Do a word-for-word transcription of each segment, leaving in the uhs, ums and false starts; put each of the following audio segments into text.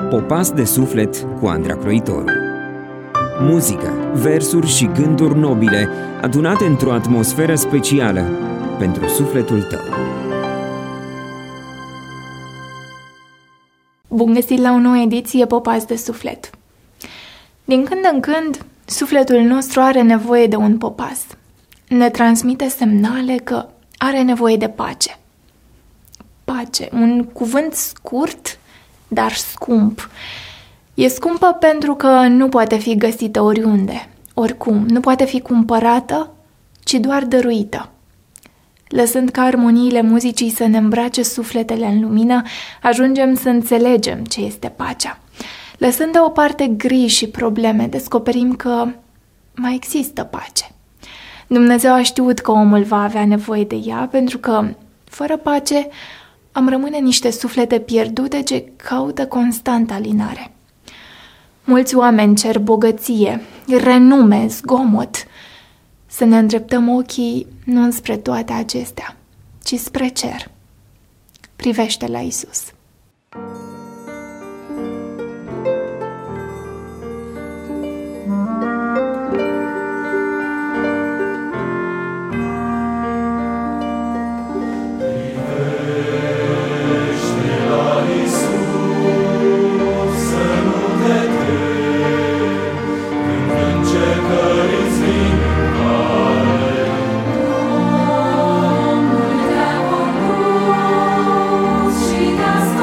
Popas de suflet cu Andra Croitoru. Muzică, versuri și gânduri nobile adunate într-o atmosferă specială pentru sufletul tău. Bun găsit la o nouă ediție Popas de suflet. Din când în când, sufletul nostru are nevoie de un popas. Ne transmite semnale că are nevoie de pace. Pace, un cuvânt scurt, dar scump. E scumpă pentru că nu poate fi găsită oriunde, oricum, nu poate fi cumpărată, ci doar dăruită. Lăsând ca armoniile muzicii să ne îmbrace sufletele în lumină, ajungem să înțelegem ce este pacea. Lăsând deoparte griji și probleme, descoperim că mai există pace. Dumnezeu a știut că omul va avea nevoie de ea, pentru că, fără pace, am rămâne niște suflete pierdute ce caută constant alinare. Mulți oameni cer bogăție, renume, zgomot. Să ne îndreptăm ochii nu înspre toate acestea, ci spre cer. Privește la Iisus. She does.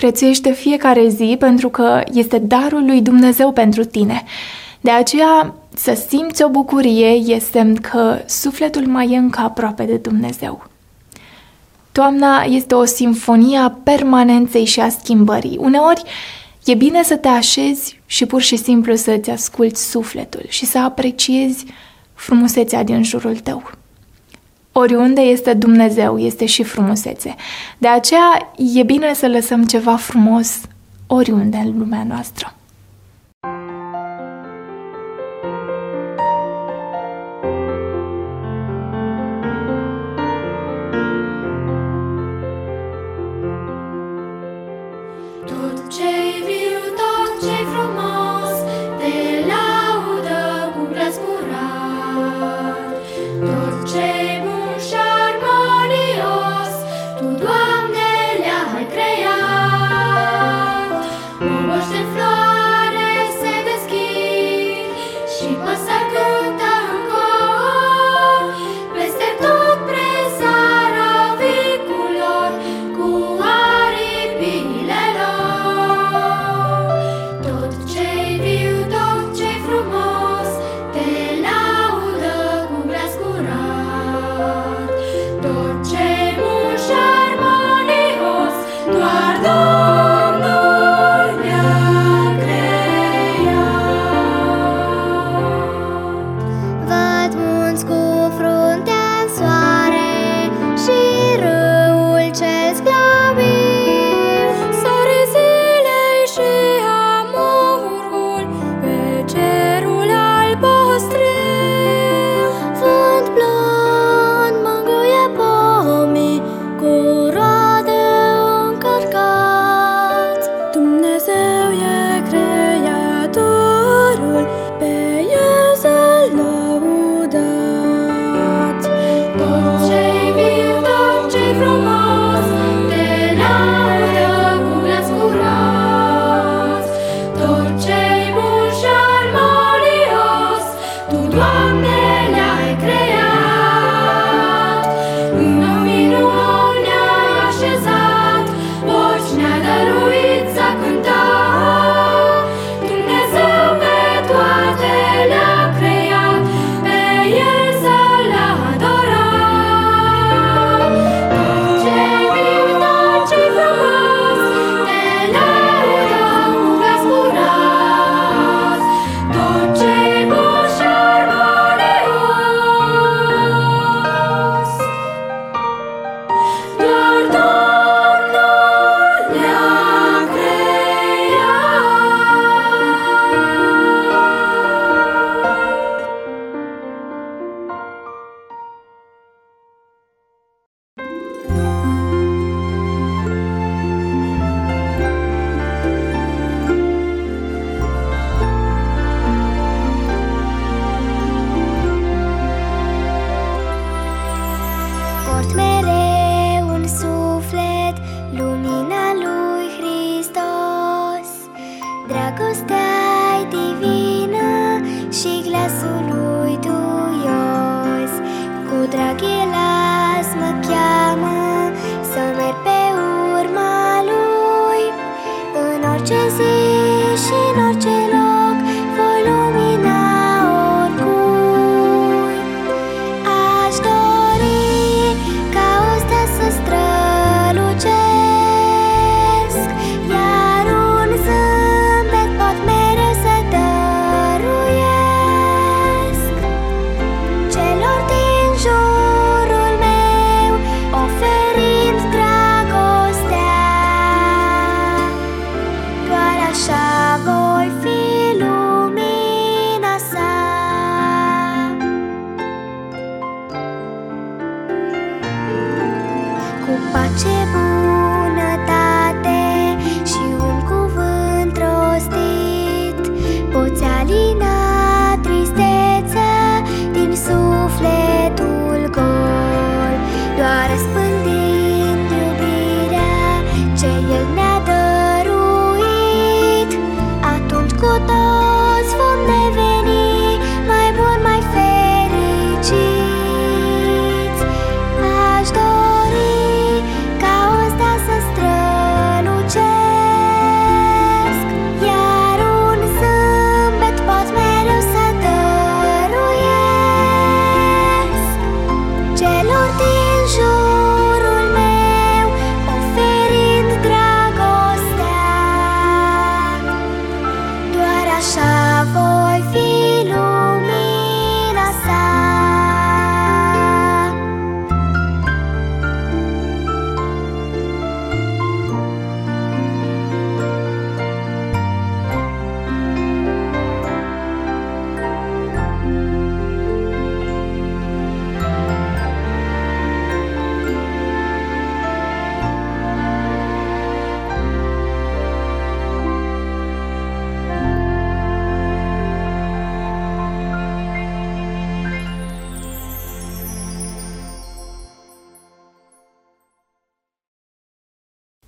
prețuiește fiecare zi pentru că este darul lui Dumnezeu pentru tine. De aceea, să simți o bucurie este semn că sufletul mai e încă aproape de Dumnezeu. Toamna este o simfonie a permanenței și a schimbării. Uneori, e bine să te așezi și pur și simplu să-ți asculți sufletul și să apreciezi frumusețea din jurul tău. Oriunde este Dumnezeu, este și frumusețe. De aceea e bine să lăsăm ceva frumos oriunde în lumea noastră.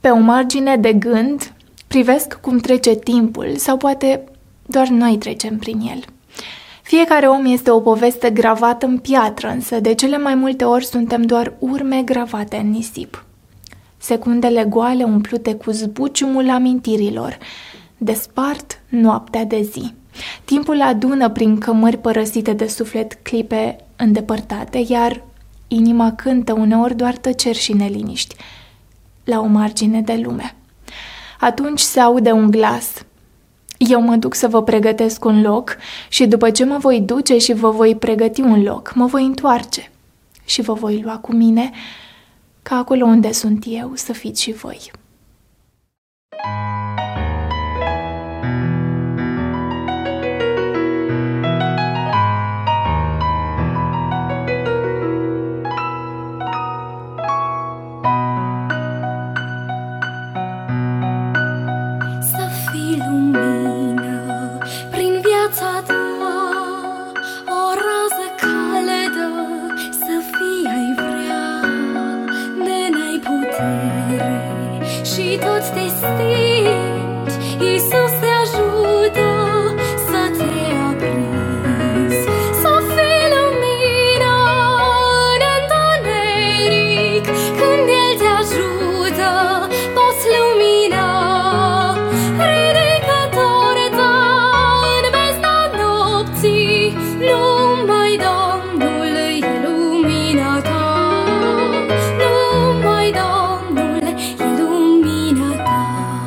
pe o margine de gând, privesc cum trece timpul sau poate doar noi trecem prin el. Fiecare om este o poveste gravată în piatră, însă de cele mai multe ori suntem doar urme gravate în nisip. Secundele goale umplute cu zbuciumul amintirilor despart noaptea de zi. Timpul adună prin cămări părăsite de suflet clipe îndepărtate, iar inima cântă uneori doar tăceri și neliniști la o margine de lume. Atunci se aude un glas. Eu mă duc să vă pregătesc un loc și după ce mă voi duce și vă voi pregăti un loc, mă voi întoarce și vă voi lua cu mine ca acolo unde sunt eu să fiți și voi. Și toți te stingi, Iisus te ajută să te aprinzi, să fii lumina în întuneric. Când El te ajută, poți lumina. Ridicător ta în vestea nopții, numai Domnul e lumina ta. Numai Domnul e lumina ta.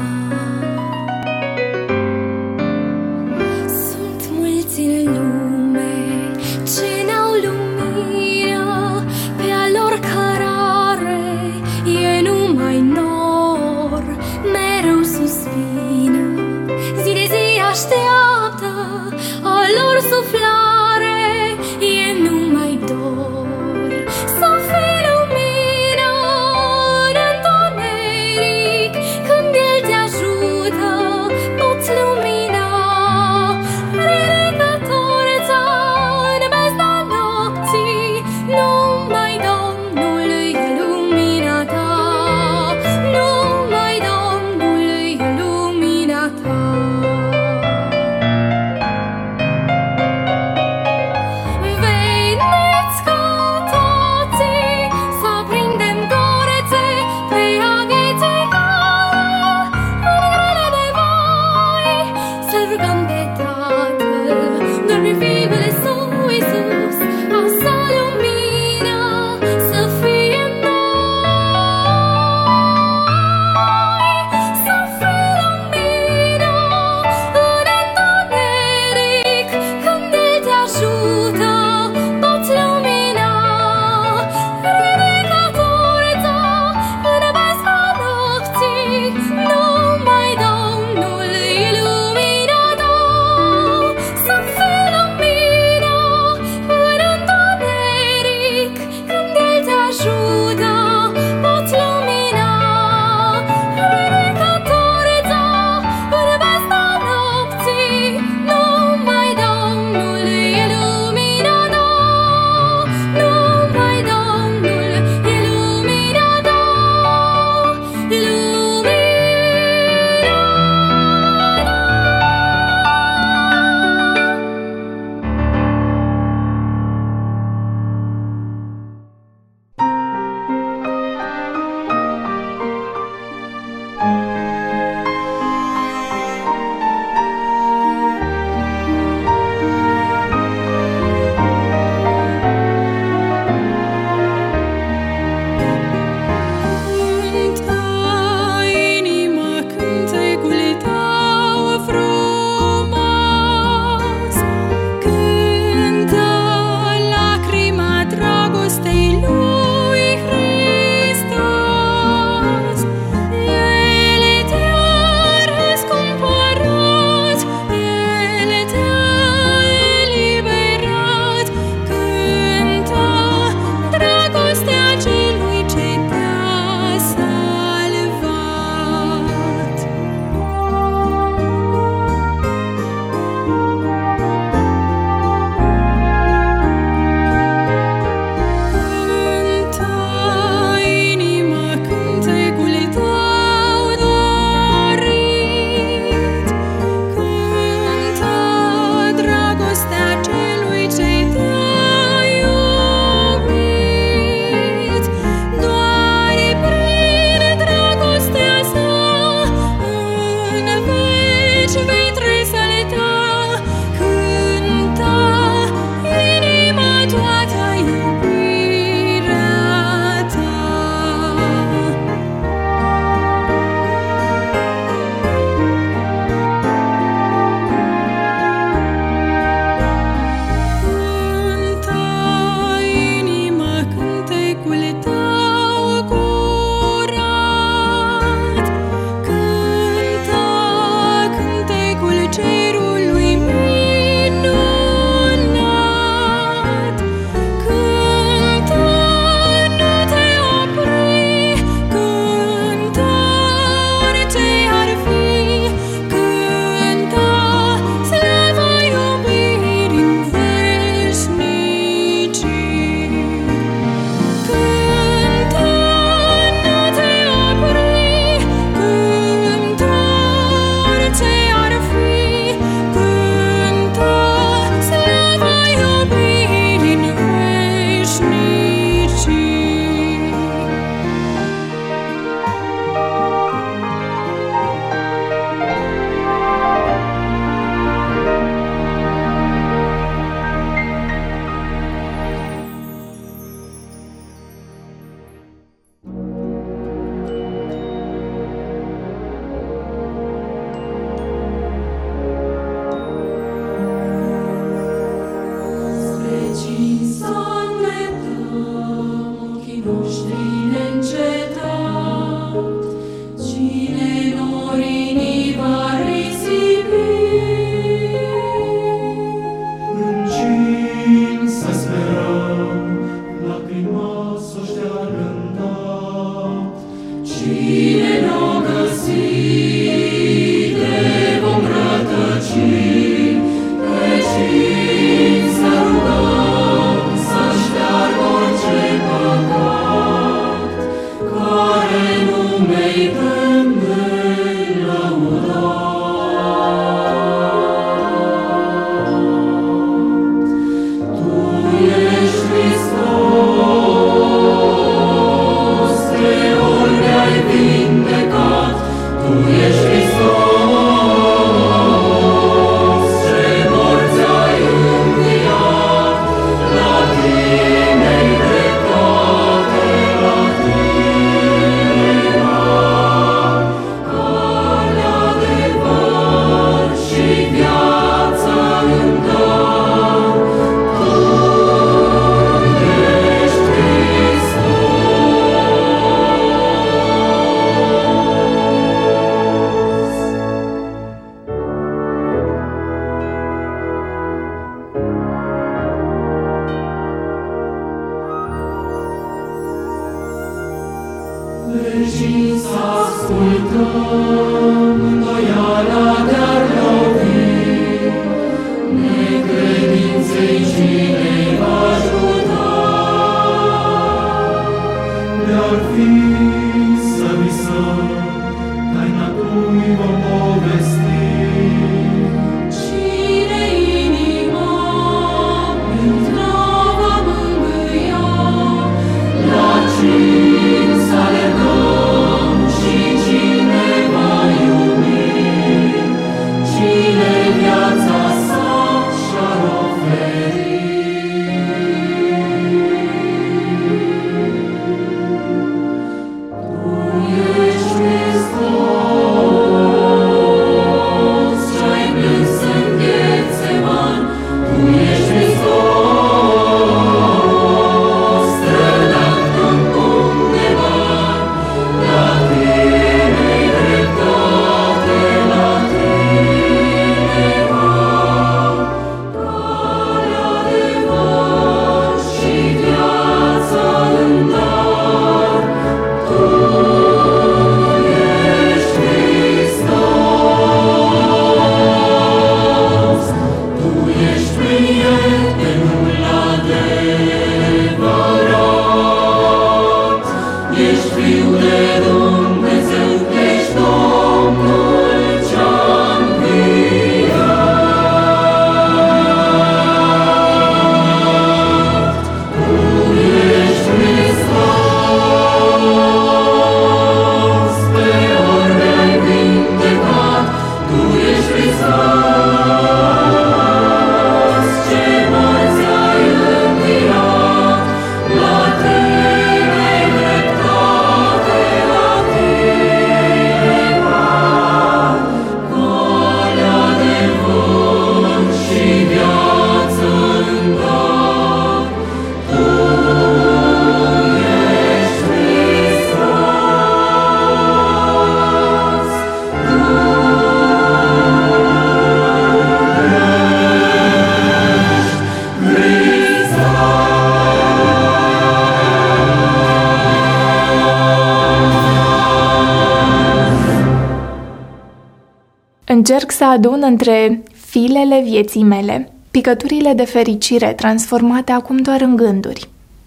Încerc să adun între filele vieții mele picăturile de fericire transformate acum doar în gânduri.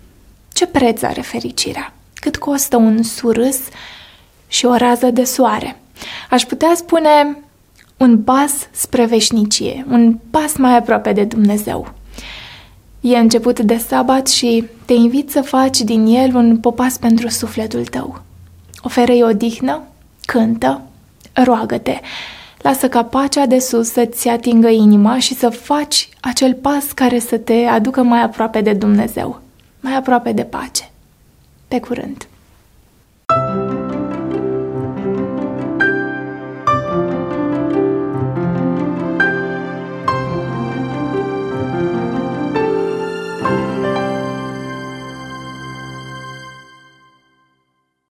Ce preț are fericirea? Cât costă un surâs și o rază de soare? Aș putea spune un pas spre veșnicie, un pas mai aproape de Dumnezeu. E început de sabat și te invit să faci din el un popas pentru sufletul tău. Oferă-i odihnă, cântă, roagă-te. Lasă ca pacea de sus să-ți atingă inima și să faci acel pas care să te aducă mai aproape de Dumnezeu, mai aproape de pace. Pe curând!